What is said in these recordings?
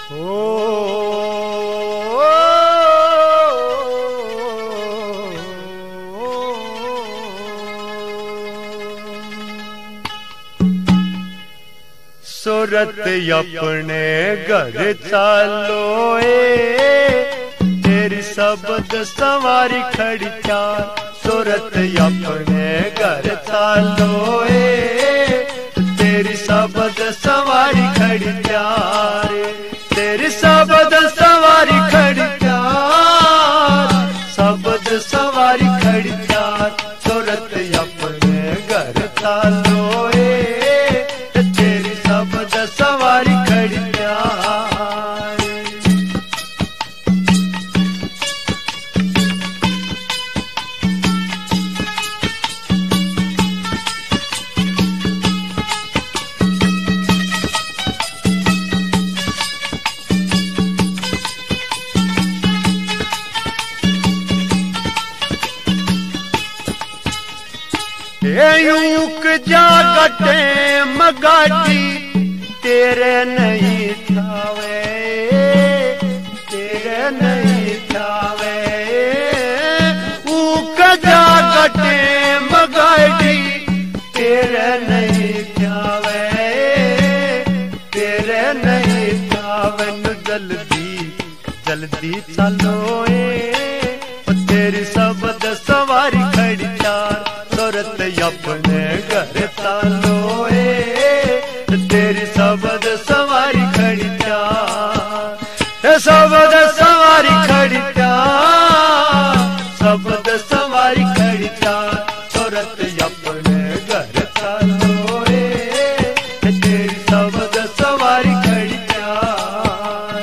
सूरत अपने घर चालो तेरी सबद सवारी खड़ी चार। सूरत अपने घर चालो तेरी सबद सवारी खड़ी चार। तेरी सबद सवारी खड़ी चार, सबद सवारी खड़ी चार। सूरत अपने घर चालो सवारी खड़ी प्यार। यूक जागटे मगाटी तेरे नहीं थावे, तेरे नहीं थावे। ऊक जागटे मगाड़ी तेरे नहीं थावे, तेरे नहीं थावे। जल्दी जल्दी चलो तेरी सबद सवारी खड़ी चार। सूरत अपने घर चालो तेरी सबद सवारी खड़ी चार। सबद सवारी खड़ी चार, सबद सवारी खड़ी चार। सूरत अपने घर चालो तेरी सबद सवारी खड़ी चार।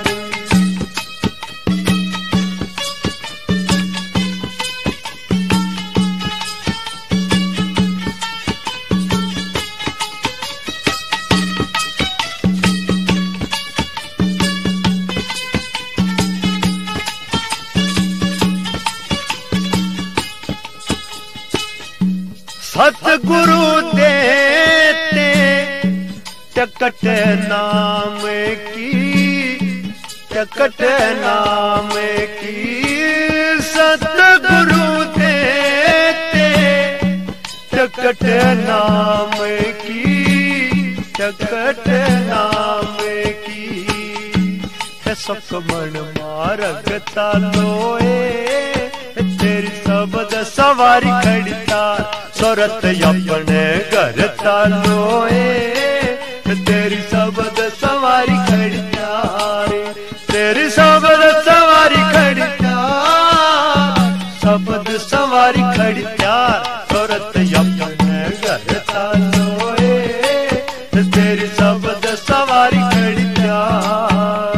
सतगुरु देते टकट नाम की, टकट नाम की। सतगुरु देते टकट नाम की, टकट नाम की। सुखमन मार्ग चालो तेरी सबद सवारी खड़ी चार। सूरत अपने घर चालो तेरी सबद सवारी खड़ी चार। तेरी सबद सवारी खड़ी चार, सबद सवारी खड़ी चार। सूरत अपने घर चालो तेरी सबद सवारी खड़ी चार।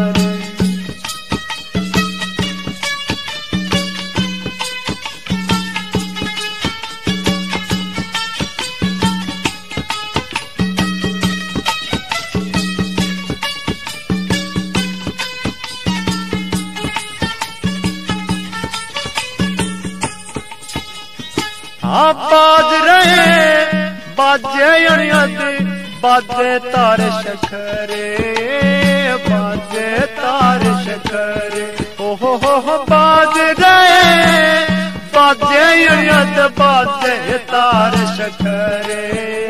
बाज रहे बाजे अणियत, बाजे तार शखरे, बाजे तार शखरे। हो बाज रहे बाजे अणियत, बाजे तार शखरे,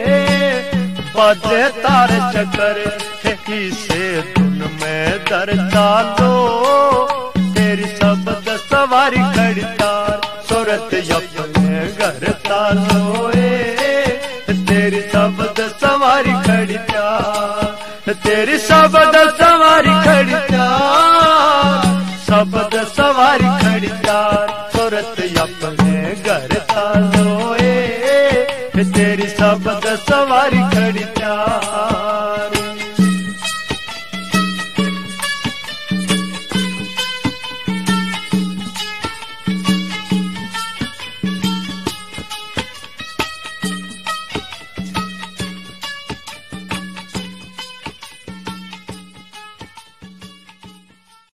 बाजे तार शखरे। किसे धुन में दर चालो तेरी सबद सवारी खड़ी चार। सूरत अपने घर चालो तेरी सबद सवारी खड़ी चार। तेरी सबद सवारी खड़ी चार, सबद सवारी खड़ी चार। सूरत अपने घर चालो तेरी सबद सवारी खड़ी चार।